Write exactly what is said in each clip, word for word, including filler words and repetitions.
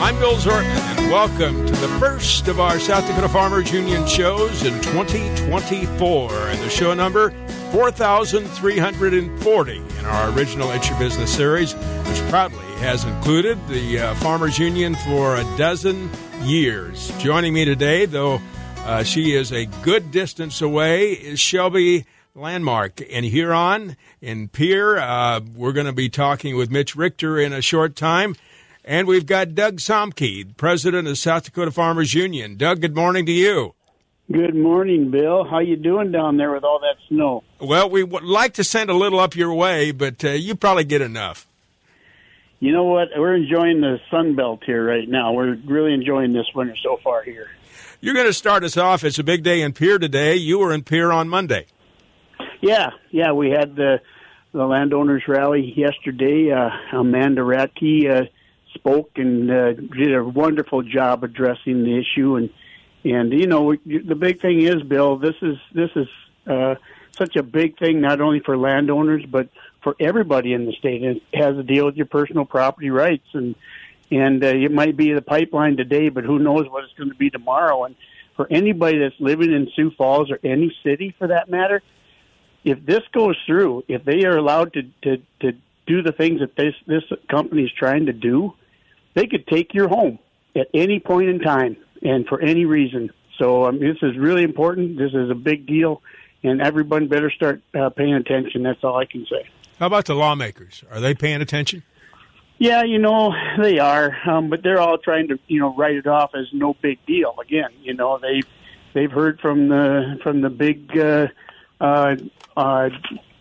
I'm Bill Zortman, and welcome to the first of our South Dakota Farmers Union shows in twenty twenty-four. And the show number, four thousand three hundred forty in our original It's Your Business series, which proudly has included the uh, Farmers Union for a dozen years. Joining me today, though uh, she is a good distance away, is Shelby Landmark in Huron, in Pierre. Uh, we're going to be talking with Mitch Richter in a short time. And we've got Doug Somke, president of South Dakota Farmers Union. Doug, good morning to you. Good morning, Bill. How you doing down there with all that snow? Well, we would like to send a little up your way, but uh, you probably get enough. You know what? We're enjoying the sun belt here right now. We're really enjoying this winter so far here. You're going to start us off. It's a big day in Pierre today. You were in Pierre on Monday. Yeah, yeah. We had the, the landowners rally yesterday. Uh, Amanda Ratke uh, spoke and uh, did a wonderful job addressing the issue. And, and you know, the big thing is, Bill, this is this is uh, such a big thing, not only for landowners, but for everybody in the state. It has to deal with your personal property rights. And, and uh, it might be the pipeline today, but who knows what it's going to be tomorrow. And for anybody that's living in Sioux Falls or any city for that matter, if this goes through, if they are allowed to, to, to do the things that this, this company is trying to do, they could take your home at any point in time and for any reason. So um, this is really important. This is a big deal, and everyone better start uh, paying attention. That's all I can say. How about the lawmakers? Are they paying attention? Yeah, you know, they are, um, but they're all trying to, you know, write it off as no big deal. Again, you know, they've, they've heard from the, from the big uh, uh, uh,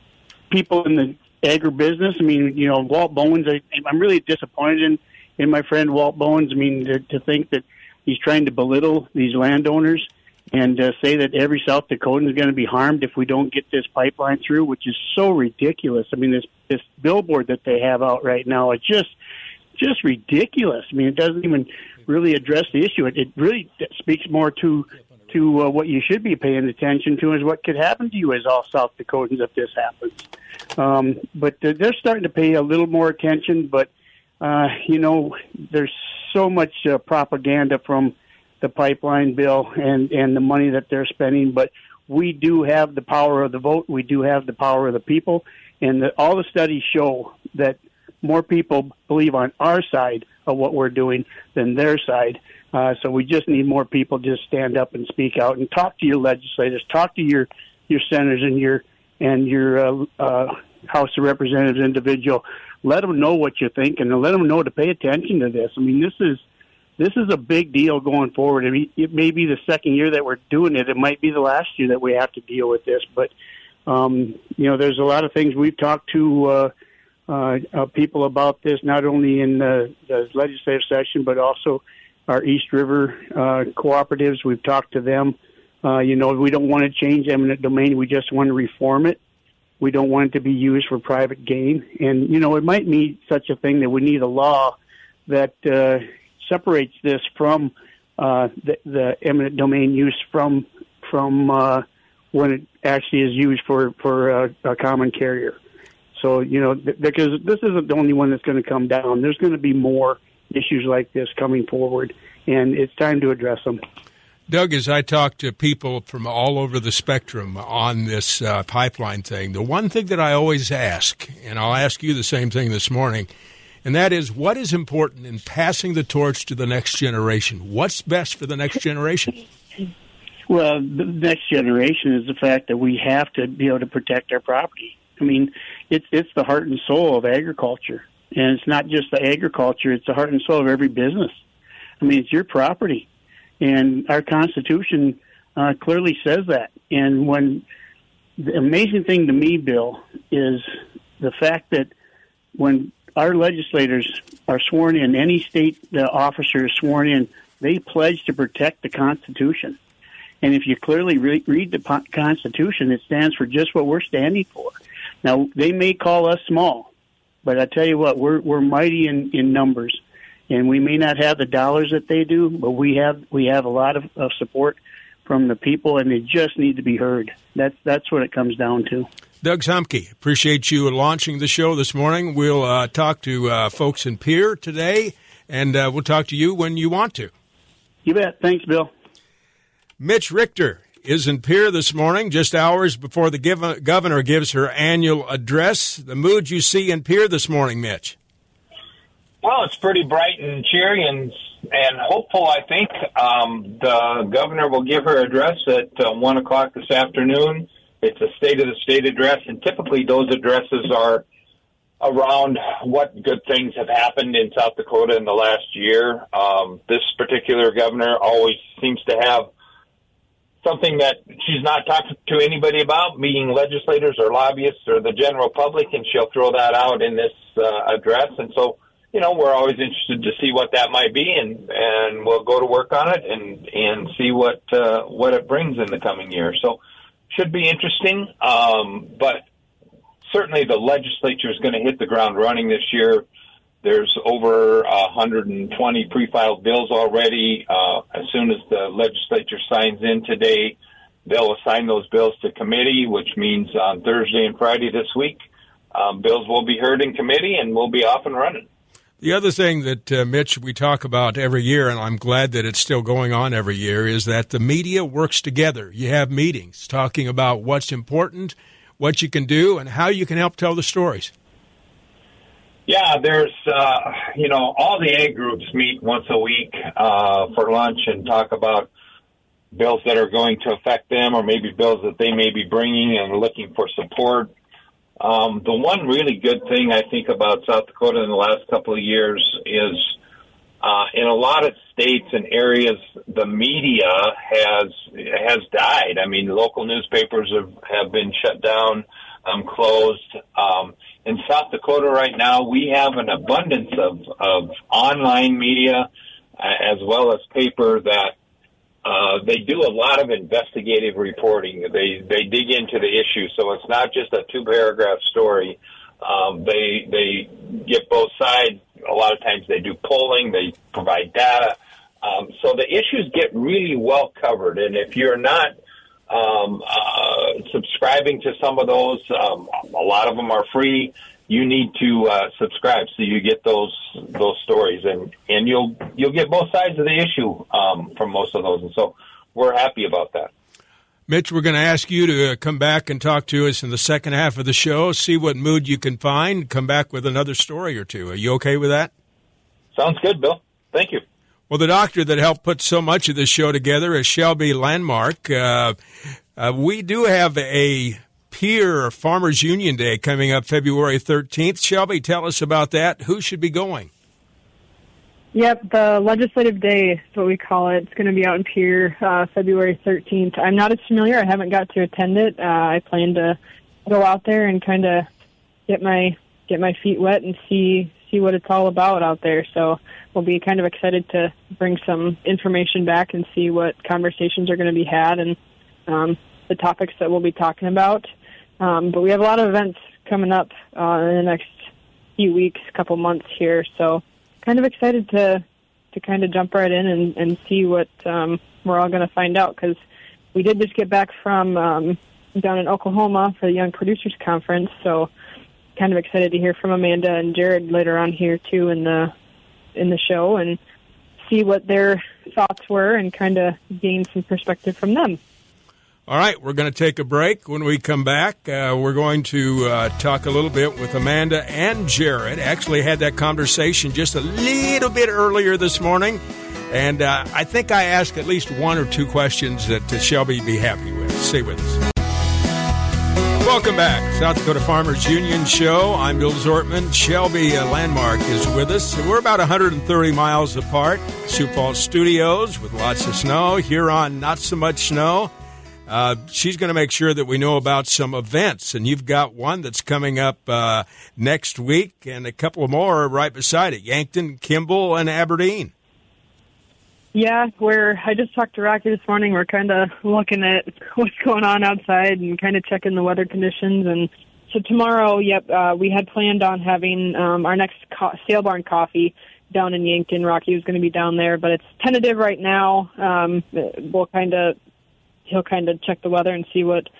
people in the agribusiness. I mean, you know, Walt Bowens, I, I'm really disappointed in, in my friend Walt Bowens. I mean, to, to think that he's trying to belittle these landowners and uh, say that every South Dakotan is going to be harmed if we don't get this pipeline through, which is so ridiculous. I mean, this this billboard that they have out right now, it's just just ridiculous. I mean, it doesn't even really address the issue. It, it really speaks more to to uh, what you should be paying attention to is what could happen to you as all South Dakotans if this happens. Um, but uh, they're starting to pay a little more attention, but, uh, you know, there's so much uh, propaganda from the pipeline bill and, and the money that they're spending, but we do have the power of the vote. We do have the power of the people, and the, all the studies show that more people believe on our side of what we're doing than their side. Uh, so we just need more people to stand up and speak out and talk to your legislators, talk to your, your senators and your and your uh, uh, House of Representatives individual. Let them know what you're thinking and let them know to pay attention to this. I mean, this is this is a big deal going forward. I mean, it may be the second year that we're doing it. It might be the last year that we have to deal with this. But, um, you know, there's a lot of things we've talked to uh, uh, uh, people about this, not only in the, the legislative session, but also our East River uh, cooperatives. We've talked to them. Uh, you know, we don't want to change eminent domain. We just want to reform it. We don't want it to be used for private gain. And, you know, it might mean such a thing that we need a law that uh, separates this from uh, the, the eminent domain use from from uh, when it actually is used for, for uh, a common carrier. So, you know, th- because this isn't the only one that's going to come down. There's going to be more issues like this coming forward, and it's time to address them. Doug, as I talk to people from all over the spectrum on this uh, pipeline thing, the one thing that I always ask, and I'll ask you the same thing this morning, and that is, what is important in passing the torch to the next generation? What's best for the next generation? Well, the next generation is the fact that we have to be able to protect our property. I mean, it's it's the heart and soul of agriculture. And it's not just the agriculture, it's the heart and soul of every business. I mean, it's your property. And our Constitution uh, clearly says that. And when the amazing thing to me, Bill, is the fact that when our legislators are sworn in, any state uh, officer is sworn in, they pledge to protect the Constitution. And if you clearly re- read the po- Constitution, it stands for just what we're standing for. Now, they may call us small, but I tell you what, we're we're mighty in, in numbers, and we may not have the dollars that they do, but we have we have a lot of, of support from the people, and they just need to be heard. That's that's what it comes down to. Doug Somke, appreciate you launching the show this morning. We'll uh, talk to uh, folks in Pierre today and uh, we'll talk to you when you want to. You bet. Thanks, Bill. Mitch Richter is in Pierre this morning, just hours before the give- governor gives her annual address. The mood you see in Pierre this morning, Mitch? Well, it's pretty bright and cheery and and hopeful, I think. Um, the governor will give her address at uh, one o'clock this afternoon. It's a State of the State address, and typically those addresses are around what good things have happened in South Dakota in the last year. Um, this particular governor always seems to have something that she's not talking to anybody about, meeting legislators or lobbyists or the general public, and she'll throw that out in this uh, address. And so, you know, we're always interested to see what that might be, and, and we'll go to work on it and, and see what uh, what it brings in the coming year. So should be interesting, um, but certainly the legislature is going to hit the ground running this year. There's over one hundred twenty pre-filed bills already. Uh, as soon as the legislature signs in today, they'll assign those bills to committee, which means on Thursday and Friday this week, um, bills will be heard in committee and we'll be off and running. The other thing that, uh, Mitch, we talk about every year, and I'm glad that it's still going on every year, is that the media works together. You have meetings talking about what's important, what you can do, and how you can help tell the stories. Yeah, there's, uh, you know, all the ag groups meet once a week uh, for lunch and talk about bills that are going to affect them or maybe bills that they may be bringing and looking for support. Um, the one really good thing I think about South Dakota in the last couple of years is uh, in a lot of states and areas, the media has has died. I mean, local newspapers have, have been shut down, um, closed. Um, in South Dakota right now, we have an abundance of, of online media uh, as well as paper that Uh, they do a lot of investigative reporting. They they dig into the issue, so it's not just a two-paragraph story. Um, they they get both sides. A lot of times they do polling. They provide data. Um, so the issues get really well covered. And if you're not um, uh, subscribing to some of those, um, a lot of them are free. You need to uh, subscribe so you get those those stories, and, and you'll you'll get both sides of the issue um, from most of those, and so we're happy about that. Mitch, we're going to ask you to come back and talk to us in the second half of the show, see what mood you can find, come back with another story or two. Are you okay with that? Sounds good, Bill. Thank you. Well, the doctor that helped put so much of this show together is Shelby Landmark. Uh, uh, we do have a Pierre Farmers Union Day coming up February thirteenth. Shelby, tell us about that. Who should be going? Yep, the Legislative Day is what we call it. It's going to be out in Pierre uh, February thirteenth. I'm not as familiar. I haven't got to attend it. Uh, I plan to go out there and kind of get my get my feet wet and see see what it's all about out there. So we'll be kind of excited to bring some information back and see what conversations are going to be had and um, the topics that we'll be talking about. Um, but we have a lot of events coming up uh, in the next few weeks, couple months here. So kind of excited to to kind of jump right in and, and see what um, we're all going to find out, because we did just get back from um, down in Oklahoma for the Young Producers Conference. So kind of excited to hear from Amanda and Jared later on here too in the in the show and see what their thoughts were and kind of gain some perspective from them. All right, we're going to take a break. When we come back, uh, we're going to uh, talk a little bit with Amanda and Jared. Actually had that conversation just a little bit earlier this morning, and uh, I think I asked at least one or two questions that uh, Shelby be happy with. Stay with us. Welcome back. South Dakota Farmers Union Show. I'm Bill Zortman. Shelby uh, Landmark is with us. We're about one hundred thirty miles apart. Sioux Falls Studios with lots of snow. Huron, not so much snow. Uh, she's going to make sure that we know about some events, and you've got one that's coming up uh, next week and a couple more right beside it, Yankton, Kimball, and Aberdeen. Yeah, we're, I just talked to Rocky this morning. We're kind of looking at what's going on outside and kind of checking the weather conditions. And so tomorrow, yep, uh, we had planned on having um, our next co- Sale Barn Coffee down in Yankton. Rocky was going to be down there, but it's tentative right now. Um, we'll kind of He'll kind of check the weather and see what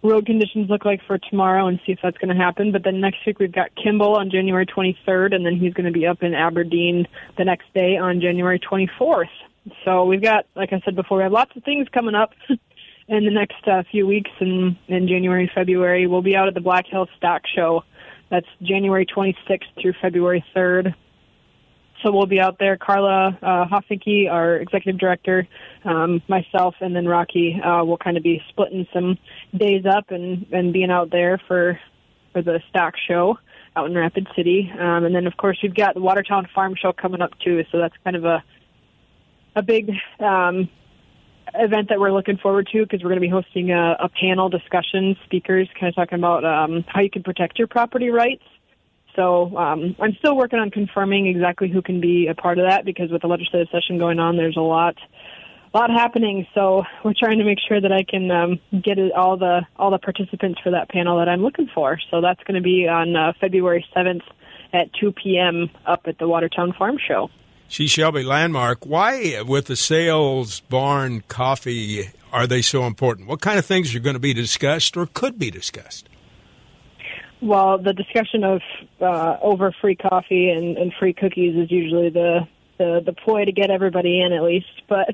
road conditions look like for tomorrow and see if that's going to happen. But then next week we've got Kimball on January twenty-third, and then he's going to be up in Aberdeen the next day on January twenty-fourth. So we've got, like I said before, we have lots of things coming up in the next uh, few weeks in, in January and February. We'll be out at the Black Hills Stock Show. That's January twenty-sixth through February third. So we'll be out there. Carla uh, Hoffinke, our executive director, um, myself, and then Rocky uh, will kind of be splitting some days up and, and being out there for for the stock show out in Rapid City. Um, and then, of course, we've got the Watertown Farm Show coming up, too. So that's kind of a, a big um, event that we're looking forward to because we're going to be hosting a, a panel discussion, speakers kind of talking about um, how you can protect your property rights. So um, I'm still working on confirming exactly who can be a part of that because with the legislative session going on, there's a lot, lot happening. So we're trying to make sure that I can um, get it, all the all the participants for that panel that I'm looking for. So that's going to be on uh, February seventh at two p.m. up at the Watertown Farm Show. She Shelby Landmark, why with the Sales Barn Coffee are they so important? What kind of things are going to be discussed or could be discussed? Well, the discussion of uh, over free coffee and, and free cookies is usually the, the, the ploy to get everybody in, at least. But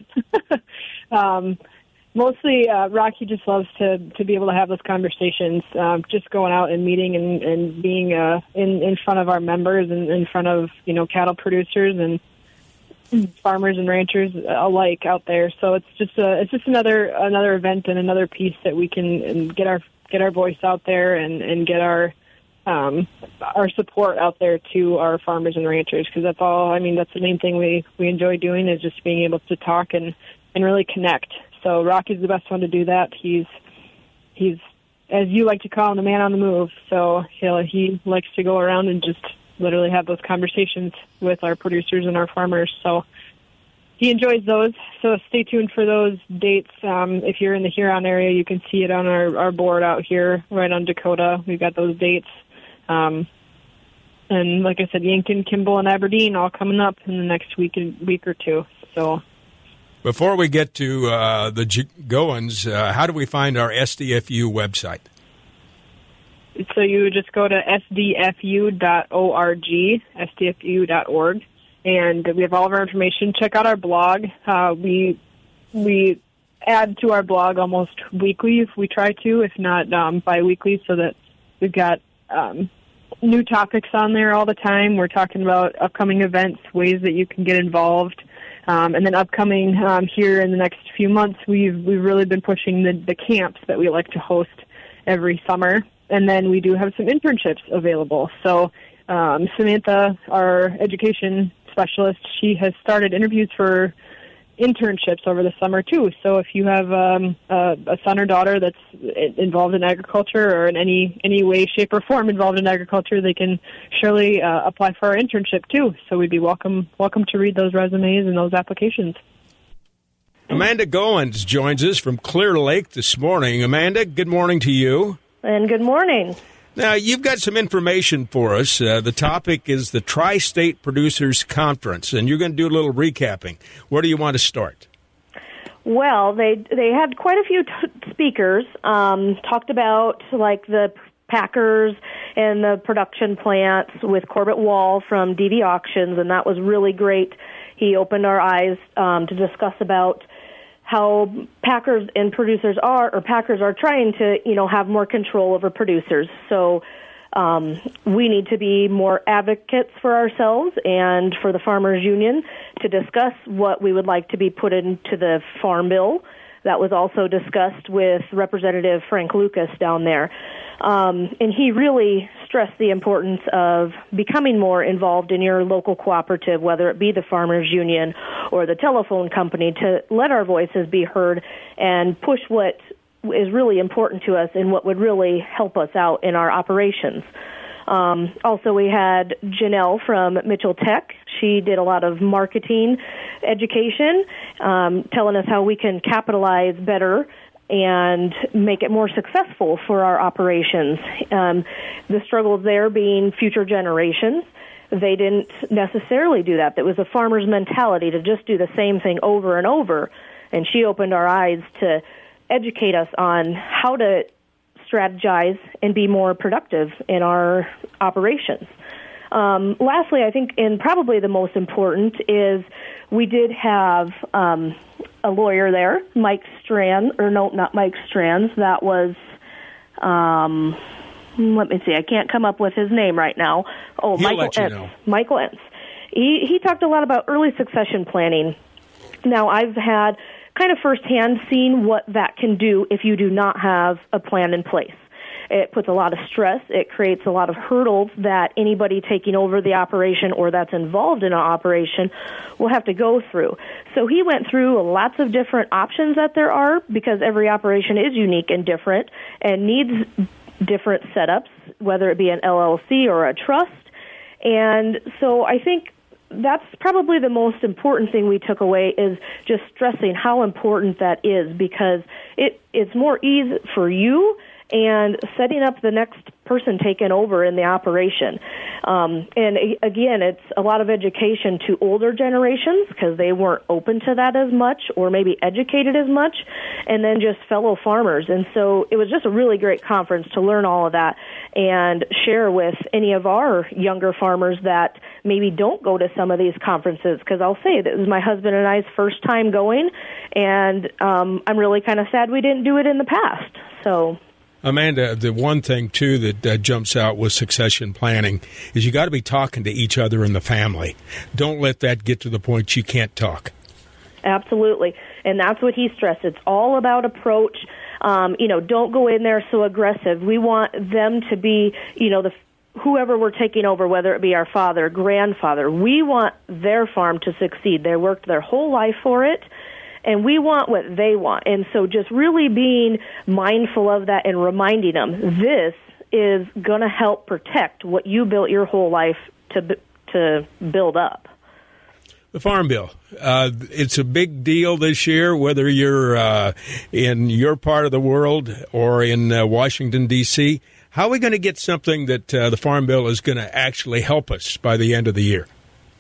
um, mostly, uh, Rocky just loves to, to be able to have those conversations, um, just going out and meeting and, and being uh, in, in front of our members and in front of, you know, cattle producers and farmers and ranchers alike out there. So it's just a, it's just another another event and another piece that we can get our get our voice out there and, and get our um, our support out there to our farmers and ranchers, because that's all, I mean, that's the main thing we, we enjoy doing is just being able to talk and, and really connect. So Rocky's the best one to do that. He's, he's, as you like to call him, the man on the move. So he'll, he likes to go around and just literally have those conversations with our producers and our farmers. So he enjoys those. So stay tuned for those dates. Um, if you're in the Huron area, you can see it on our, our board out here right on Dakota. We've got those dates. Um, and like I said, Yankton, Kimball, and Aberdeen all coming up in the next week, week or two. So before we get to uh, the G- Goins, uh, how do we find our S D F U website? So you just go to S D F U dot org, S D F U dot org, and we have all of our information. Check out our blog. Uh, we we add to our blog almost weekly if we try to, if not um, bi-weekly, so that we've got um, new topics on there all the time. We're talking about upcoming events, ways that you can get involved. Um, and then upcoming um, here in the next few months, we've we've really been pushing the, the camps that we like to host every summer. And then we do have some internships available. So um, Samantha, our education specialist, she has started interviews for internships over the summer too. So if you have um, a, a son or daughter that's involved in agriculture or in any any way, shape, or form involved in agriculture, they can surely uh, apply for our internship too. So we'd be welcome welcome to read those resumes and those applications. Amanda Goins joins us from Clear Lake this morning. Amanda, good morning to you. And good morning. Now, you've got some information for us. Uh, the topic is the Tri-State Producers Conference, and you're going to do a little recapping. Where do you want to start? Well, they they had quite a few t- speakers, um, talked about, like, the packers and the production plants with Corbett Wall from D V Auctions, and that was really great. He opened our eyes um, to discuss about how packers and producers are, or packers are trying to, you know, have more control over producers. So um, we need to be more advocates for ourselves and for the Farmers Union to discuss what we would like to be put into the Farm Bill. That was also discussed with Representative Frank Lucas down there. Um, and he really stressed the importance of becoming more involved in your local cooperative, whether it be the Farmers Union or the telephone company, to let our voices be heard and push what is really important to us and what would really help us out in our operations. Um, also, we had Janelle from Mitchell Tech. She did a lot of marketing education, um, telling us how we can capitalize better and make it more successful for our operations. Um, the struggles there being future generations. They didn't necessarily do that. That was a farmer's mentality to just do the same thing over and over. And she opened our eyes to educate us on how to strategize and be more productive in our operations. Um, lastly, I think, and probably the most important, is we did have um, a lawyer there, Mike Strands, or no, not Mike Strands. That was, um, let me see, I can't come up with his name right now. Oh, He'll Michael let you Entz. know. Michael Entz. He he talked a lot about early succession planning. Now, I've had kind of firsthand seen what that can do if you do not have a plan in place. It puts a lot of stress. It creates a lot of hurdles that anybody taking over the operation or that's involved in an operation will have to go through. So he went through lots of different options that there are, because every operation is unique and different and needs different setups, whether it be an L L C or a trust. And so I think that's probably the most important thing we took away, is just stressing how important that is, because it it's more ease for you and setting up the next person taking over in the operation. Um, and again, it's a lot of education to older generations, because they weren't open to that as much or maybe educated as much, and then just fellow farmers. And so it was just a really great conference to learn all of that and share with any of our younger farmers that maybe don't go to some of these conferences, because I'll say this is my husband and I's first time going, and um, I'm really kind of sad we didn't do it in the past. So... Amanda, the one thing, too, that uh, jumps out with succession planning is you got to be talking to each other in the family. Don't let that get to the point you can't talk. Absolutely. And that's what he stressed. It's all about approach. Um, you know, don't go in there so aggressive. We want them to be, you know, the whoever we're taking over, whether it be our father, grandfather. We want their farm to succeed. They worked their whole life for it, and we want what they want. And so just really being mindful of that and reminding them, this is going to help protect what you built your whole life to to build up. The Farm Bill. Uh, it's a big deal this year, whether you're uh, in your part of the world or in uh, Washington, D C How are we going to get something that uh, the Farm Bill is going to actually help us by the end of the year?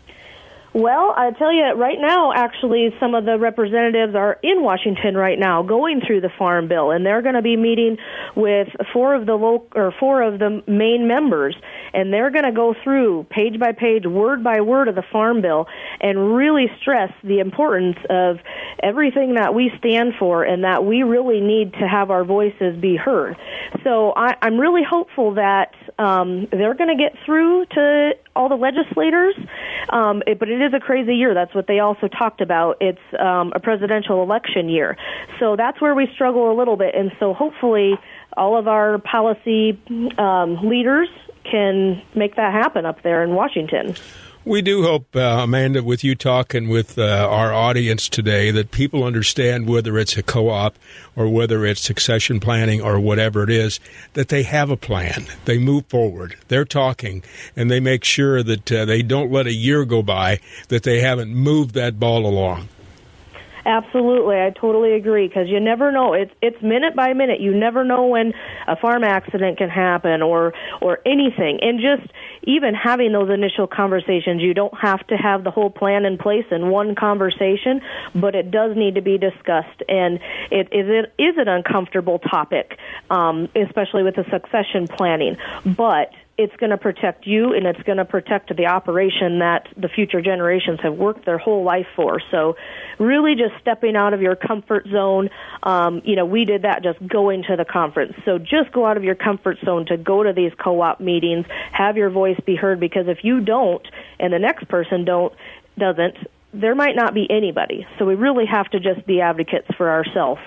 Well, I tell you, right now, actually, some of the representatives are in Washington right now going through the Farm Bill, and they're going to be meeting with four of the local, or four of the main members, and they're going to go through page by page, word by word of the Farm Bill, and really stress the importance of everything that we stand for, and that we really need to have our voices be heard. So I, I'm really hopeful that um, they're going to get through to all the legislators, um, it, but it is a crazy year. That's what they also talked about. It's um, a presidential election year. So that's where we struggle a little bit. And so hopefully all of our policy um, leaders can make that happen up there in Washington. We do hope, uh, Amanda, with you talking with uh, our audience today, that people understand, whether it's a co-op or whether it's succession planning or whatever it is, that they have a plan. They move forward. They're talking, and they make sure that uh, they don't let a year go by that they haven't moved that ball along. Absolutely, I totally agree, because you never know. It's it's minute by minute. You never know when a farm accident can happen or or anything. And just even having those initial conversations, you don't have to have the whole plan in place in one conversation, but it does need to be discussed. And it is it is an uncomfortable topic, um, especially with the succession planning. But it's going to protect you, and it's going to protect the operation that the future generations have worked their whole life for. So really just stepping out of your comfort zone. Um, you know, we did that just going to the conference. So just go out of your comfort zone to go to these co-op meetings, have your voice be heard, because if you don't and the next person don't doesn't, there might not be anybody. So we really have to just be advocates for ourselves.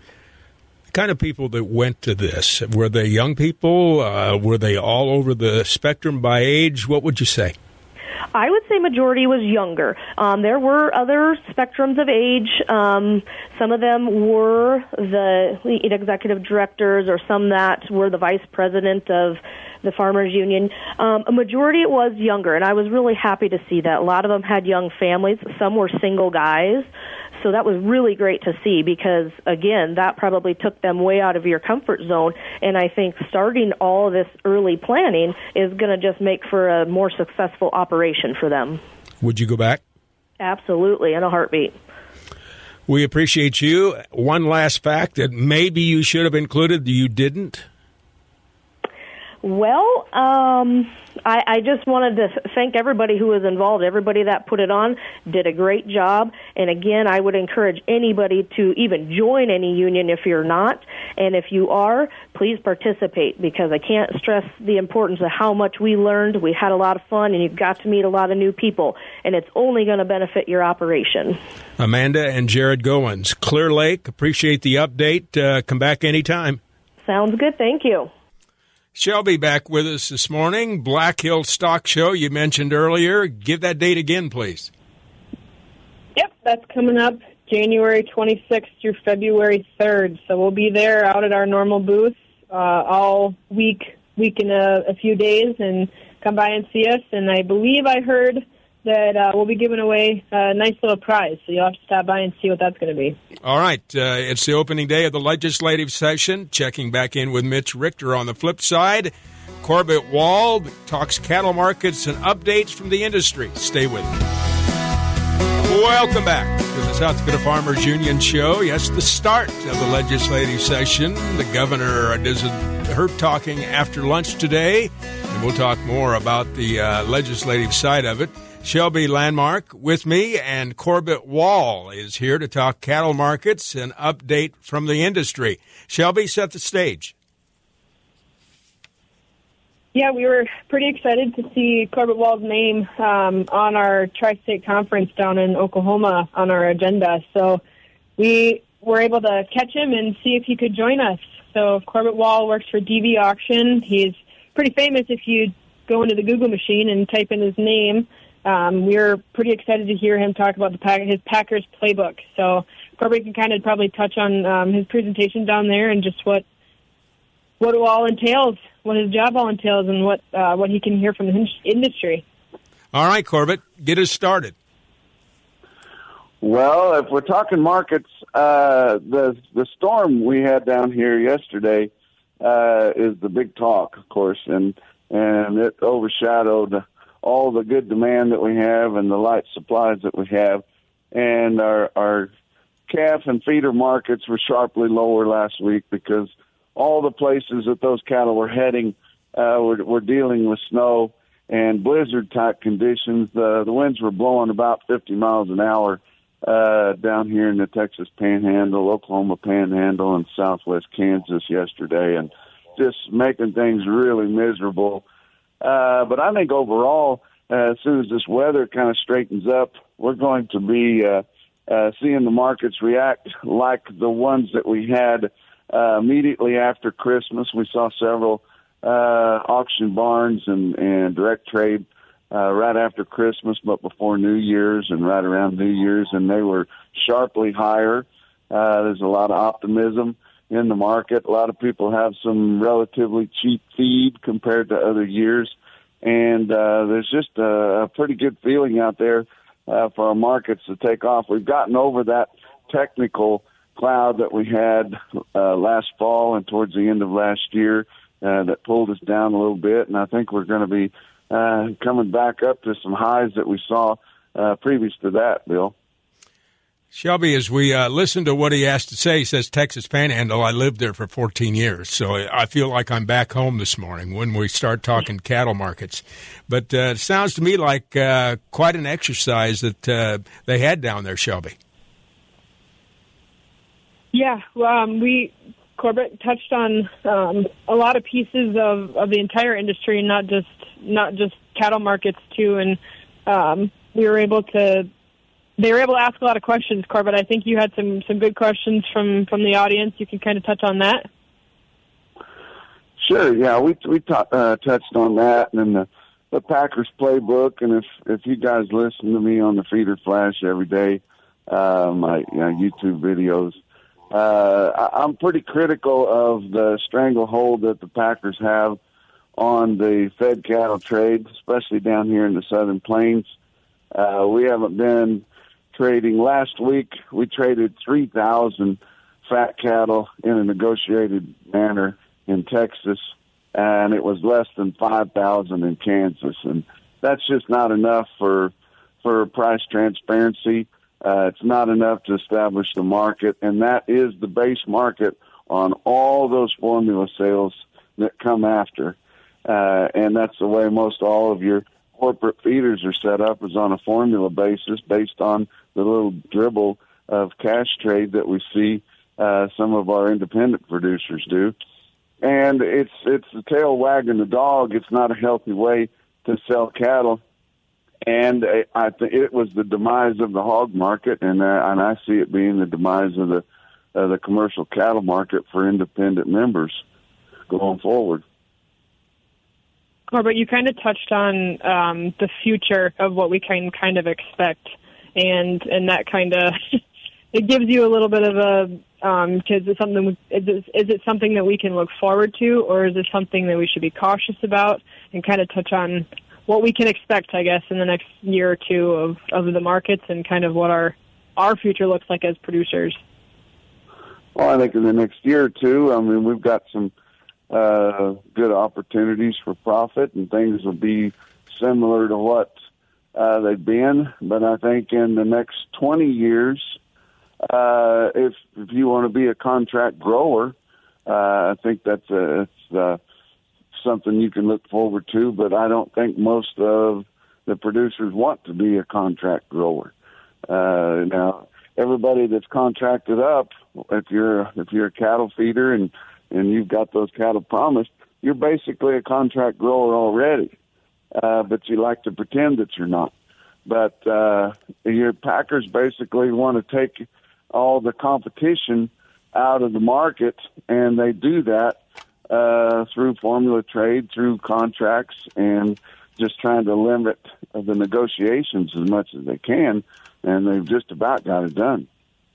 Kind of people that went to this, were they young people? Uh, were they all over the spectrum by age? What would you say? I would say majority was younger. Um, there were other spectrums of age. Um, some of them were the executive directors, or some that were the vice president of the Farmers Union. Um, a majority it was younger, and I was really happy to see that. A lot of them had young families. Some were single guys. So that was really great to see, because, again, that probably took them way out of your comfort zone. And I think starting all this early planning is going to just make for a more successful operation for them. Would you go back? Absolutely, in a heartbeat. We appreciate you. One last fact that maybe you should have included, you didn't. Well, um, I, I just wanted to thank everybody who was involved. Everybody that put it on did a great job. And again, I would encourage anybody to even join any union if you're not. And if you are, please participate, because I can't stress the importance of how much we learned. We had a lot of fun, and you got to meet a lot of new people. And it's only going to benefit your operation. Amanda and Jared Goins, Clear Lake, appreciate the update. Uh, come back anytime. Sounds good. Thank you. Shelby back with us this morning. Black Hill Stock Show you mentioned earlier. Give that date again, please. Yep, that's coming up January twenty-sixth through February third. So we'll be there out at our normal booth uh, all week, week in a, a few days, and come by and see us. And I believe I heard that uh, we'll be giving away a nice little prize, so you'll have to stop by and see what that's going to be. All right. Uh, it's the opening day of the legislative session. Checking back in with Mitch Richter on the flip side. Corbett Wall talks cattle markets and updates from the industry. Stay with me. Welcome back to the South Dakota Farmers Union Show. Yes, the start of the legislative session. The governor does her talking after lunch today, and we'll talk more about the uh, legislative side of it. Shelby Landmark with me, and Corbett Wall is here to talk cattle markets and update from the industry. Shelby, set the stage. Yeah, we were pretty excited to see Corbett Wall's name um, on our Tri-State Conference down in Oklahoma on our agenda. So we were able to catch him and see if he could join us. So Corbett Wall works for D V Auction. He's pretty famous if you go into the Google machine and type in his name. Um, we're pretty excited to hear him talk about the pack, his Packers playbook. So Corbett can kind of probably touch on um, his presentation down there and just what what it all entails, what his job all entails, and what uh, what he can hear from the industry. All right, Corbett, get us started. Well, if we're talking markets, uh, the the storm we had down here yesterday uh, is the big talk, of course, and and it overshadowed all the good demand that we have and the light supplies that we have. And our, our calf and feeder markets were sharply lower last week because all the places that those cattle were heading uh, were, were dealing with snow and blizzard-type conditions. The, the winds were blowing about fifty miles an hour uh, down here in the Texas Panhandle, Oklahoma Panhandle, and southwest Kansas yesterday, and just making things really miserable. Uh, but I think overall, uh, as soon as this weather kind of straightens up, we're going to be uh, uh, seeing the markets react like the ones that we had uh, immediately after Christmas. We saw several uh, auction barns and, and direct trade uh, right after Christmas, but before New Year's and right around New Year's, and they were sharply higher. Uh, there's a lot of optimism in the market. A lot of people have some relatively cheap feed compared to other years, and uh, there's just a, a pretty good feeling out there uh, for our markets to take off. We've gotten over that technical cloud that we had uh, last fall and towards the end of last year uh, that pulled us down a little bit, and I think we're going to be uh, coming back up to some highs that we saw uh, previous to that, Bill. Shelby, as we uh, listen to what he has to say, he says, Texas Panhandle, I lived there for fourteen years, so I feel like I'm back home this morning when we start talking cattle markets. But uh, it sounds to me like uh, quite an exercise that uh, they had down there, Shelby. Yeah, um, we Corbett touched on um, a lot of pieces of, of the entire industry, not just not just cattle markets too, and um, we were able to. They were able to ask a lot of questions, Corbett. I think you had some, some good questions from, from the audience. You can kind of touch on that. Sure, yeah, we we t- uh, touched on that and then the, the Packers playbook. And if, if you guys listen to me on the Feeder Flash every day, uh, my you know, YouTube videos, uh, I, I'm pretty critical of the stranglehold that the Packers have on the fed cattle trade, especially down here in the Southern Plains. Uh, we haven't been trading. Last week, we traded three thousand fat cattle in a negotiated manner in Texas, and it was less than five thousand in Kansas. And that's just not enough for for price transparency. Uh, it's not enough to establish the market, and that is the base market on all those formula sales that come after. Uh, and that's the way most all of your corporate feeders are set up, is on a formula basis based on the little dribble of cash trade that we see uh, some of our independent producers do. And it's it's the tail wagging the dog. It's not a healthy way to sell cattle. And I think it was the demise of the hog market, and uh, and I see it being the demise of the uh, the commercial cattle market for independent members going forward. Corbett, you kind of touched on um, the future of what we can kind of expect, and and that kind of it gives you a little bit of a um, because it's something is it, is it something that we can look forward to, or is it something that we should be cautious about, and kind of touch on what we can expect, I guess, in the next year or two of, of the markets and kind of what our our future looks like as producers. Well, I think in the next year or two, I mean, we've got some uh, good opportunities for profit, and things will be similar to what uh, they've been. But I think in the next twenty years, uh, if if you want to be a contract grower, uh, I think that's a, it's uh, something you can look forward to. But I don't think most of the producers want to be a contract grower. Uh, now, everybody that's contracted up, if you're if you're a cattle feeder and and you've got those cattle promised, you're basically a contract grower already. Uh, but you like to pretend that you're not. But uh, your packers basically want to take all the competition out of the market, and they do that uh, through formula trade, through contracts, and just trying to limit the negotiations as much as they can, and they've just about got it done.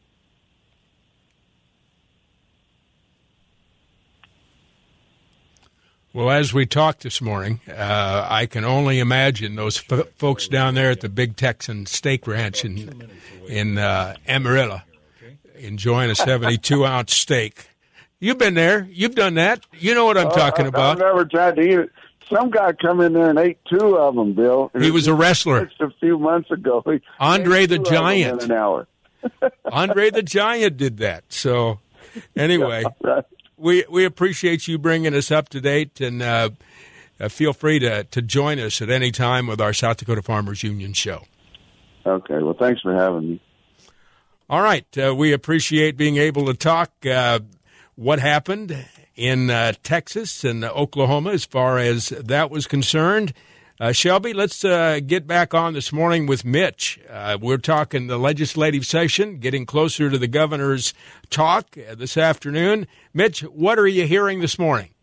Well, as we talked this morning, uh, I can only imagine those f- folks down there at the Big Texan Steak Ranch in in uh, Amarillo enjoying a seventy-two ounce steak. You've been there. You've done that. You know what I'm uh, talking I, about. I've never tried to eat it. Some guy come in there and ate two of them, Bill. He was a wrestler. Just a few months ago. He Andre the Giant. In an hour. Andre the Giant did that. So, anyway. Yeah, right. We we appreciate you bringing us up to date, and uh, uh, feel free to, to join us at any time with our South Dakota Farmers Union show. Okay, well, thanks for having me. All right, uh, we appreciate being able to talk uh, what happened in uh, Texas and Oklahoma as far as that was concerned. Uh, Shelby, let's uh, get back on this morning with Mitch. Uh, we're talking the legislative session, getting closer to the governor's talk uh, this afternoon. Mitch, what are you hearing this morning?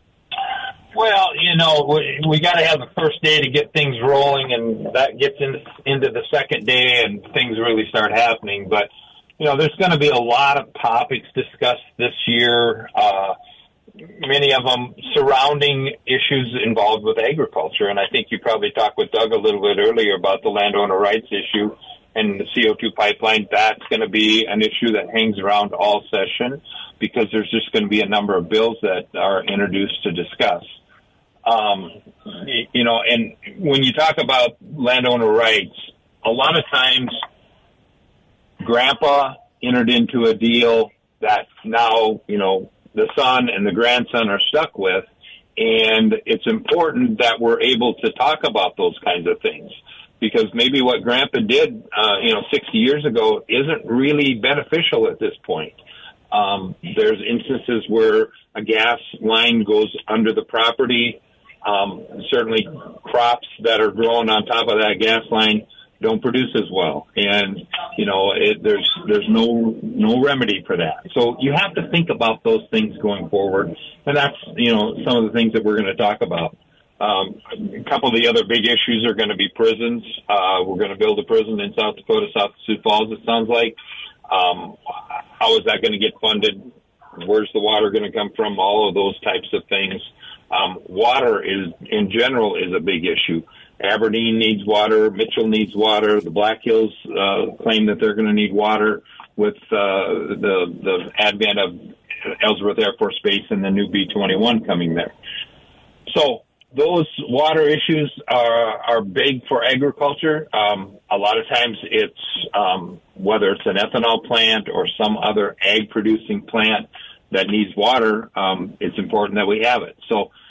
Well, you know, we, we got to have the first day to get things rolling, and that gets in, into the second day, and things really start happening. But, you know, there's going to be a lot of topics discussed this year, uh, many of them surrounding issues involved with agriculture. And I think you probably talked with Doug a little bit earlier about the landowner rights issue and the C O two pipeline. That's going to be an issue that hangs around all session because there's just going to be a number of bills that are introduced to discuss. Um, you know, and when you talk about landowner rights, a lot of times Grandpa entered into a deal that now, you know, the son and the grandson are stuck with, and it's important that we're able to talk about those kinds of things because maybe what Grandpa did, uh, you know, sixty years ago isn't really beneficial at this point. Um, there's instances where a gas line goes under the property. Um, certainly crops that are grown on top of that gas line don't produce as well. And, you know, it, there's there's no no remedy for that. So you have to think about those things going forward. And that's, you know, some of the things that we're going to talk about. Um, a couple of the other big issues are going to be prisons. Uh, we're going to build a prison in South Dakota, South Sioux Falls, it sounds like. Um, how is that going to get funded? Where's the water going to come from? All of those types of things. Um, water is, in general, is a big issue. Aberdeen needs water. Mitchell needs water. The Black Hills uh, claim that they're going to need water with uh, the the advent of Ellsworth Air Force Base and the new B twenty-one coming there. So those water issues are are big for agriculture. Um, a lot of times it's um, whether it's an ethanol plant or some other ag producing plant that needs water. Um, it's important that we have it. So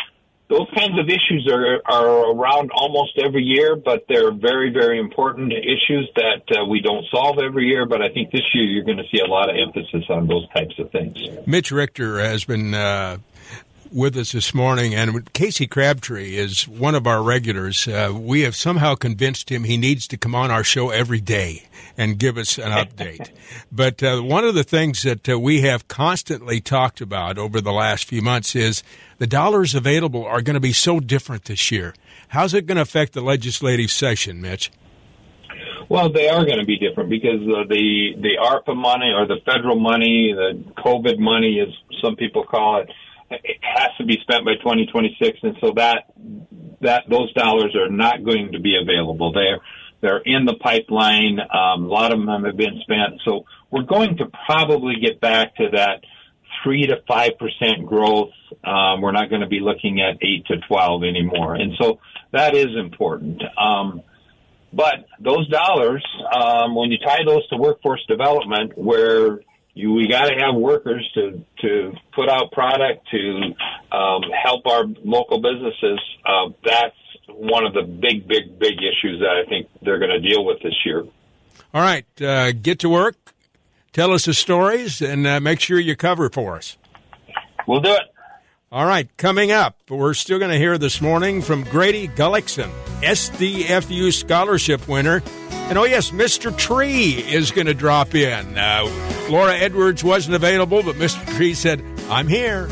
those kinds of issues are, are around almost every year, but they're very, very important issues that uh, we don't solve every year. But I think this year you're going to see a lot of emphasis on those types of things. Mitch Richter has been uh, with us this morning, and Casey Crabtree is one of our regulars. Uh, we have somehow convinced him he needs to come on our show every day and give us an update. But uh, one of the things that uh, we have constantly talked about over the last few months is the dollars available are going to be so different this year. How's it going to affect the legislative session, Mitch? Well, they are going to be different because uh, the the ARPA money or the federal money, the COVID money, as some people call it, it has to be spent by twenty twenty-six, and so that that those dollars are not going to be available. They're they're in the pipeline. Um, a lot of them have been spent, so we're going to probably get back to that three to five percent growth. Um, we're not going to be looking at eight to twelve anymore, and so that is important. Um, but those dollars, um, when you tie those to workforce development, where you we got to have workers to to put out product to um, help our local businesses. Uh, that's one of the big, big, big issues that I think they're going to deal with this year. All right, uh, get to work. Tell us the stories, and uh, make sure you cover for us. We'll do it. All right, coming up, we're still going to hear this morning from Grady Gullickson, S D F U scholarship winner. And, oh, yes, Mister Tree is going to drop in. Uh, Laura Edwards wasn't available, but Mister Tree said, I'm here.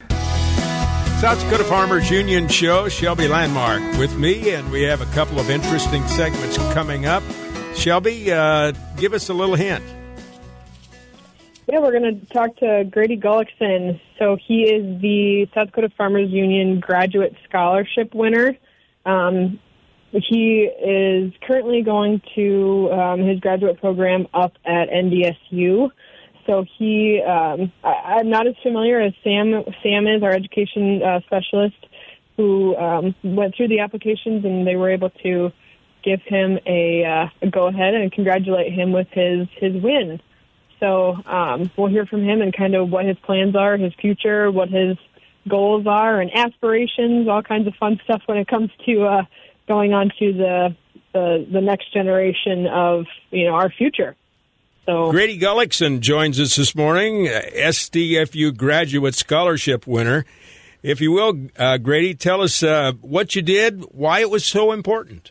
South Dakota Farmers Union Show, Shelby Landmark with me, and we have a couple of interesting segments coming up. Shelby, uh, give us a little hint. Yeah, we're going to talk to Grady Gullickson. So he is the South Dakota Farmers Union Graduate Scholarship winner. Um, he is currently going to um, his graduate program up at N D S U. So he, um, I, I'm not as familiar as Sam. Sam is our education uh, specialist, who um, went through the applications, and they were able to give him a, uh, a go-ahead and congratulate him with his his win. So um, we'll hear from him and kind of what his plans are, his future, what his goals are, and aspirations, all kinds of fun stuff when it comes to uh, going on to the, the the next generation of, you know, our future. So Grady Gullickson joins us this morning, S D F U Graduate Scholarship winner. If you will, uh, Grady, tell us uh, what you did, why it was so important.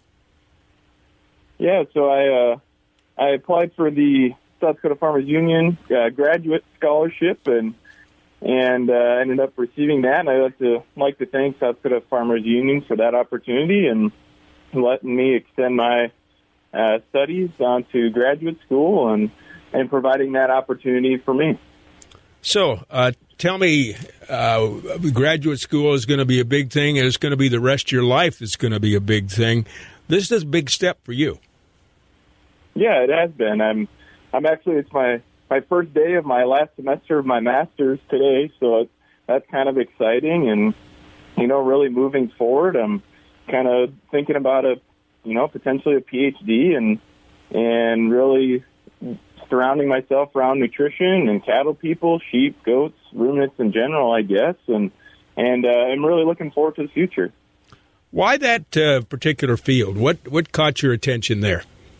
Yeah, so I uh, I applied for the South Dakota Farmers Union uh, Graduate Scholarship and and uh, ended up receiving that. And I'd like to like to thank South Dakota Farmers Union for that opportunity and letting me extend my Uh, studies onto graduate school and, and providing that opportunity for me. So uh, tell me, uh, graduate school is going to be a big thing, and it's going to be the rest of your life that's going to be a big thing. This is a big step for you. Yeah, it has been. I'm I'm actually, it's my, my first day of my last semester of my master's today, so it's, that's kind of exciting. And, you know, really moving forward, I'm kind of thinking about a you know, potentially a P H D and and really surrounding myself around nutrition and cattle people, sheep, goats, ruminants in general, I guess. And and uh, I'm really looking forward to the future. Why that uh, particular field? What what caught your attention there?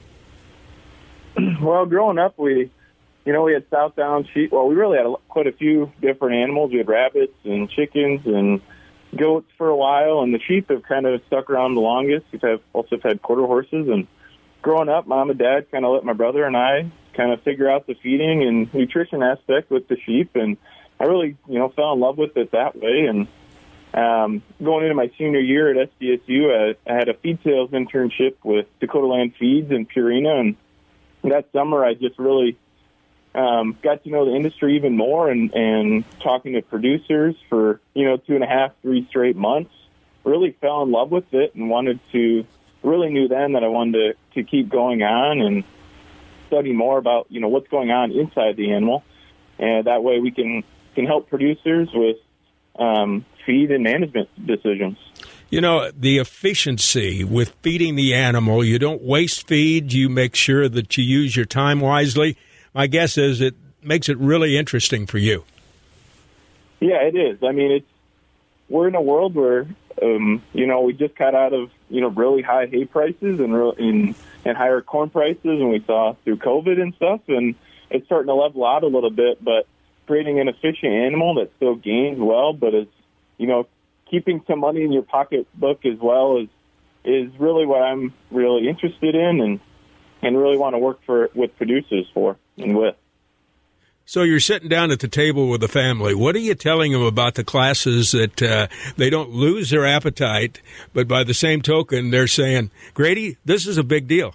Well, growing up, we, you know, we had South Down sheep. Well, we really had a, quite a few different animals. We had rabbits and chickens and goats for a while, and the sheep have kind of stuck around the longest. We've have also had quarter horses, and growing up, Mom and Dad kind of let my brother and I kind of figure out the feeding and nutrition aspect with the sheep, and I really, you know, fell in love with it that way. And um, going into my senior year at S D S U, I, I had a feed sales internship with Dakota Land Feeds in Purina, and that summer I just really Um, got to know the industry even more and, and talking to producers for, you know, two and a half, three straight months, really fell in love with it and wanted to, really knew then that I wanted to, to keep going on and study more about, you know, what's going on inside the animal. And that way we can, can help producers with um, feed and management decisions. You know, the efficiency with feeding the animal, you don't waste feed, you make sure that you use your time wisely. My guess is it makes it really interesting for you. Yeah, it is. I mean, it's we're in a world where, um, you know, we just got out of, you know, really high hay prices and, real, and, and higher corn prices, and we saw through COVID and stuff, and it's starting to level out a little bit, but creating an efficient animal that still gains well, but is, you know, keeping some money in your pocketbook as well is, is really what I'm really interested in and, and really want to work for with producers for and with. So you're sitting down at the table with the family. What are you telling them about the classes that uh, they don't lose their appetite, but by the same token, they're saying, Grady, this is a big deal?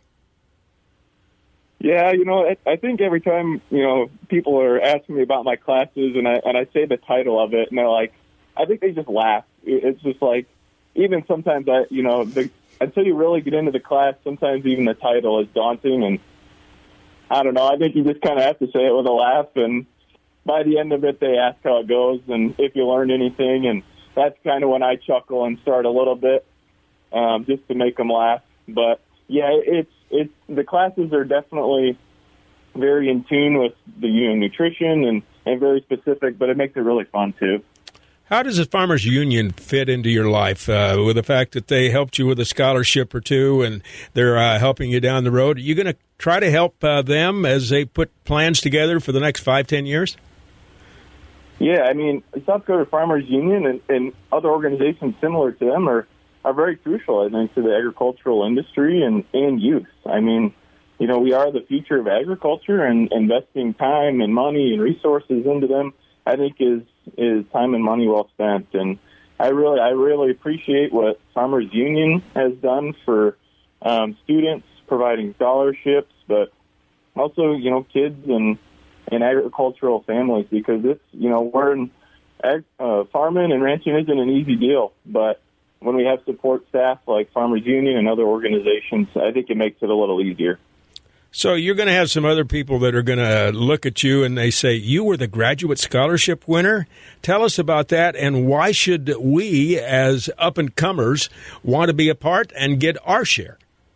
Yeah, you know, I think every time, you know, people are asking me about my classes and I, and I say the title of it, and they're like, I think they just laugh. It's just like, even sometimes, I, you know, the, until you really get into the class, sometimes even the title is daunting, and I don't know. I think you just kind of have to say it with a laugh, and by the end of it, they ask how it goes and if you learned anything, and that's kind of when I chuckle and start a little bit, um, just to make them laugh. But yeah, it's it's the classes are definitely very in tune with the you know, nutrition and, and very specific, but it makes it really fun too. How does the Farmers Union fit into your life uh, with the fact that they helped you with a scholarship or two and they're uh, helping you down the road? Are you going to try to help uh, them as they put plans together for the next five, ten years? Yeah, I mean, South Dakota Farmers Union and, and other organizations similar to them are, are very crucial, I think, to the agricultural industry and, and youth. I mean, you know, we are the future of agriculture, and investing time and money and resources into them, I think, is is time and money well spent. And I really, I really appreciate what Farmers Union has done for um, students, providing scholarships, but also, you know, kids and, and agricultural families, because it's, you know, we're in, uh, farming and ranching isn't an easy deal, but when we have support staff like Farmers Union and other organizations, I think it makes it a little easier. So you're going to have some other people that are going to look at you and they say, you were the graduate scholarship winner? Tell us about that, and why should we as up-and-comers want to be a part and get our share?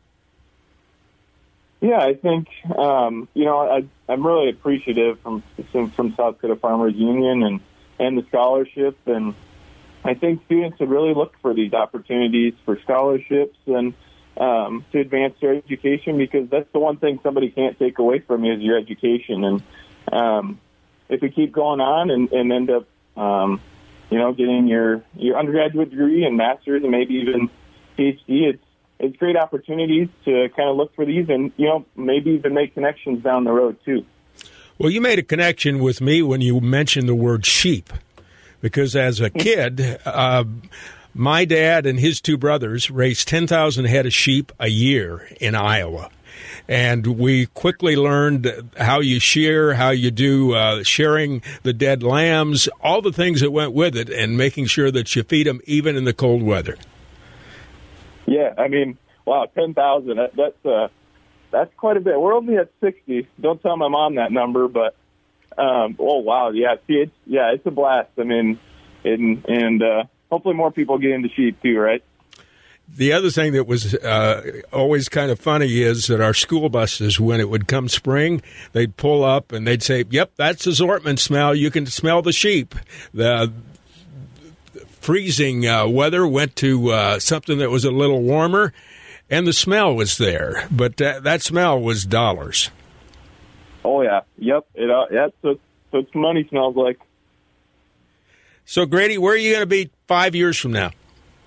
Yeah, I think, um, you know, I, I'm really appreciative from, from from South Dakota Farmers Union and, and the scholarship, and I think students should really look for these opportunities for scholarships and Um, to advance their education, because that's the one thing somebody can't take away from you is your education. And um, if we keep going on and, and end up, um, you know, getting your, your undergraduate degree and master's and maybe even PhD, it's it's great opportunities to kind of look for these and, you know, maybe even make connections down the road too. Well, you made a connection with me when you mentioned the word sheep, because as a kid, uh, my dad and his two brothers raised ten thousand head of sheep a year in Iowa. And we quickly learned how you shear, how you do uh, shearing the dead lambs, all the things that went with it, and making sure that you feed them even in the cold weather. Yeah, I mean, wow, ten thousand, that, that's, uh, that's quite a bit. We're only at sixty. Don't tell my mom that number, but, um, oh, wow, yeah, see, it's, yeah, it's a blast. I mean, and, and uh, hopefully more people get into sheep too, right? The other thing that was uh, always kind of funny is that our school buses, when it would come spring, they'd pull up and they'd say, yep, that's assortment smell. You can smell the sheep. The freezing uh, weather went to uh, something that was a little warmer, and the smell was there. But uh, that smell was dollars. Oh, yeah. Yep. It, uh, yeah, so, so it's money smells like. So, Grady, where are you going to be five years from now?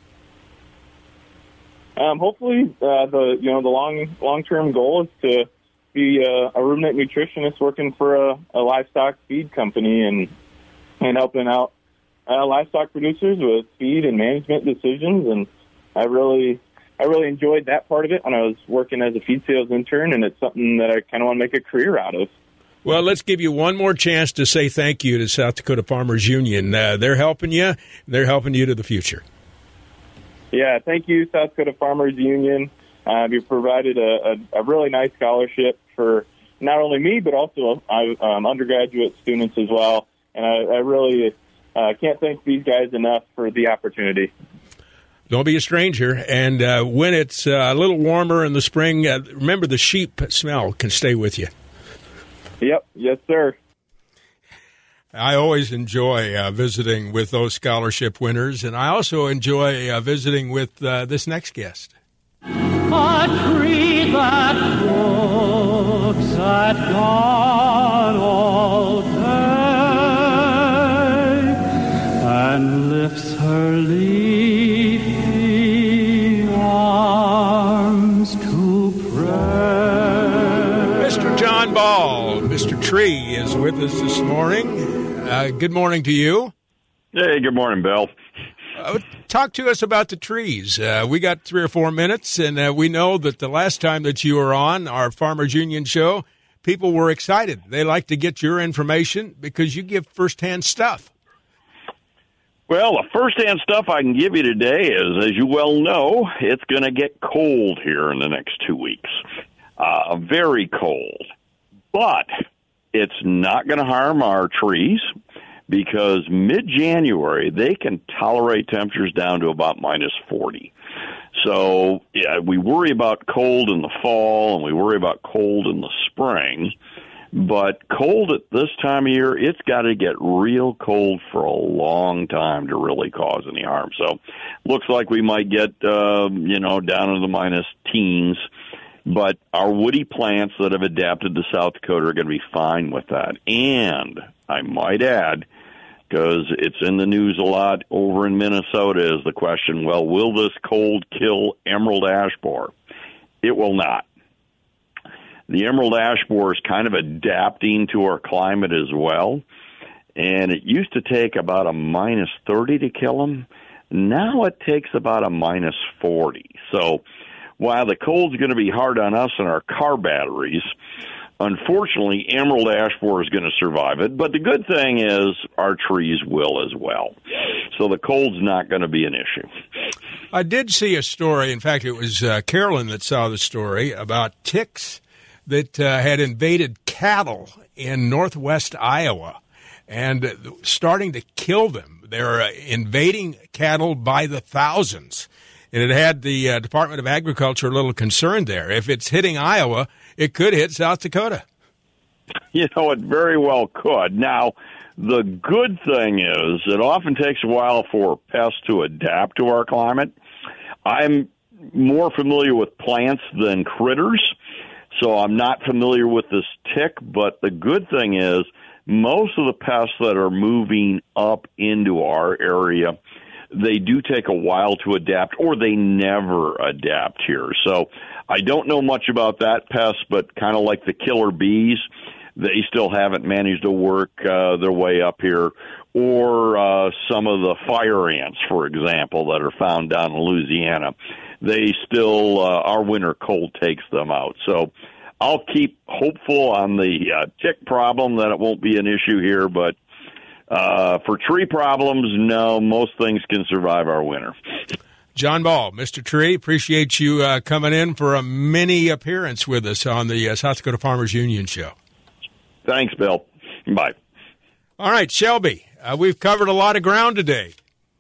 Um, hopefully, uh, the you know the long long term goal is to be a, a ruminant nutritionist working for a, a livestock feed company and and helping out uh, livestock producers with feed and management decisions. And I really I really enjoyed that part of it when I was working as a feed sales intern, and it's something that I kind of want to make a career out of. Well, let's give you one more chance to say thank you to South Dakota Farmers Union. Uh, they're helping you. They're helping you to the future. Yeah, thank you, South Dakota Farmers Union. Uh, you provided a, a, a really nice scholarship for not only me, but also uh, um, undergraduate students as well. And I, I really uh, can't thank these guys enough for the opportunity. Don't be a stranger. And uh, when it's uh, a little warmer in the spring, uh, remember the sheep smell can stay with you. Yep. Yes, sir. I always enjoy uh, visiting with those scholarship winners, and I also enjoy uh, visiting with uh, this next guest. A tree that looks at God all day and lifts her leafy arms to pray. Mister John Ball, Mister Tree, is with us this morning. Uh, good morning to you. Hey, good morning, Bill. Uh, talk to us about the trees. Uh, we got three or four minutes, and uh, we know that the last time that you were on our Farmers Union show, people were excited. They like to get your information because you give firsthand stuff. Well, the firsthand stuff I can give you today is, as you well know, it's going to get cold here in the next two weeks. Uh, very cold. But it's not going to harm our trees, because mid-January, they can tolerate temperatures down to about minus forty. So yeah, we worry about cold in the fall, and we worry about cold in the spring. But cold at this time of year, it's got to get real cold for a long time to really cause any harm. So looks like we might get, uh, you know, down in the minus teens. But our woody plants that have adapted to South Dakota are going to be fine with that. And I might add, because it's in the news a lot over in Minnesota, is the question, well, will this cold kill emerald ash borer? It will not. The emerald ash borer is kind of adapting to our climate as well, and it used to take about a minus thirty to kill them. Now it takes about a minus forty. So while the cold's going to be hard on us and our car batteries, unfortunately, emerald ash borer is going to survive it. But the good thing is our trees will as well. So the cold's not going to be an issue. I did see a story. In fact, it was uh, Carolyn that saw the story about ticks that uh, had invaded cattle in northwest Iowa and starting to kill them. They're uh, invading cattle by the thousands. And it had the uh, Department of Agriculture a little concerned there. If it's hitting Iowa, it could hit South Dakota. You know, it very well could. Now, the good thing is it often takes a while for pests to adapt to our climate. I'm more familiar with plants than critters, so I'm not familiar with this tick, but the good thing is most of the pests that are moving up into our area, they do take a while to adapt, or they never adapt here. So I don't know much about that pest, but kind of like the killer bees, they still haven't managed to work uh, their way up here, or uh, some of the fire ants, for example, that are found down in Louisiana. They still, uh, our winter cold takes them out. So I'll keep hopeful on the uh, tick problem that it won't be an issue here, but uh, for tree problems, no, most things can survive our winter. John Ball, Mister Tree, appreciate you uh, coming in for a mini appearance with us on the uh, South Dakota Farmers Union show. Thanks, Bill. Bye. All right, Shelby, uh, we've covered a lot of ground today.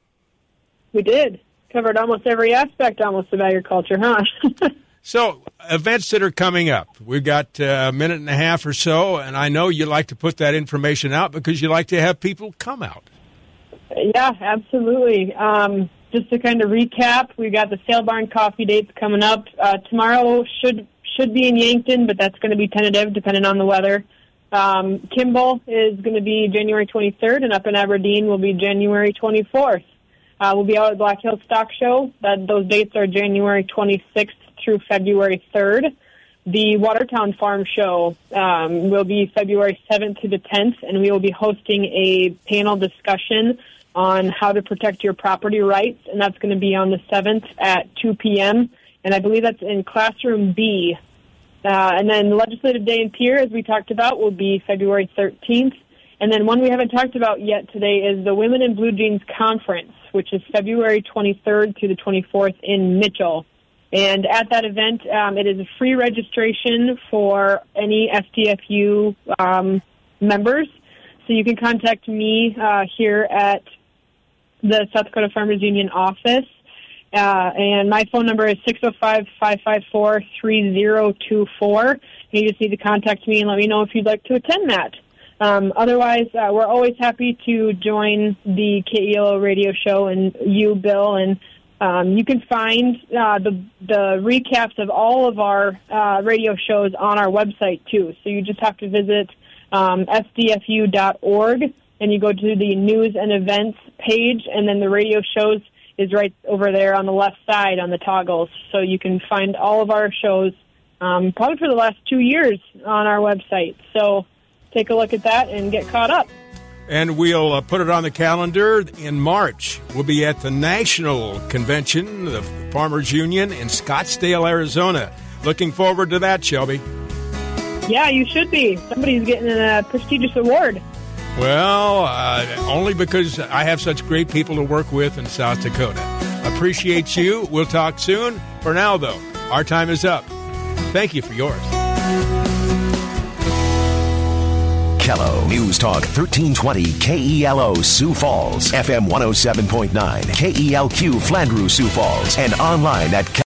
We did. Covered almost every aspect almost of agriculture, huh? So, events that are coming up. We've got uh, a minute and a half or so, and I know you like to put that information out because you like to have people come out. Yeah, absolutely. Um, just to kind of recap, we've got the Sale Barn Coffee dates coming up. Uh, tomorrow should should be in Yankton, but that's going to be tentative depending on the weather. Um, Kimball is going to be January twenty-third, and up in Aberdeen will be January twenty-fourth. Uh, we'll be out at Black Hills Stock Show. That, those dates are January twenty-sixth through February third. The Watertown Farm Show um, will be February seventh to the tenth, and we will be hosting a panel discussion on how to protect your property rights, and that's going to be on the seventh at two p.m., and I believe that's in Classroom B. Uh, and then Legislative Day in Pierre, as we talked about, will be February thirteenth. And then one we haven't talked about yet today is the Women in Blue Jeans Conference, which is February twenty-third to the twenty-fourth in Mitchell. And at that event, um, it is a free registration for any S D F U um, members. So you can contact me uh, here at the South Dakota Farmers Union office. Uh, and my phone number is six oh five, five five four, three oh two four. You just need to contact me and let me know if you'd like to attend that. Um, otherwise, uh, we're always happy to join the K E L O radio show, and you, Bill, and um, you can find uh, the the recaps of all of our uh, radio shows on our website, too. So you just have to visit um, S D F U dot org, and you go to the news and events page, and then the radio shows is right over there on the left side on the toggles. So you can find all of our shows um, probably for the last two years on our website. So take a look at that and get caught up. And we'll uh, put it on the calendar in March. We'll be at the National Convention, the Farmers Union in Scottsdale, Arizona. Looking forward to that, Shelby. Yeah, you should be. Somebody's getting a prestigious award. Well, uh, only because I have such great people to work with in South Dakota. Appreciate you. We'll talk soon. For now, though, our time is up. Thank you for yours. Kello News Talk thirteen twenty K E L O Sioux Falls, F M one oh seven point nine, K E L Q Flandreau Sioux Falls, and online at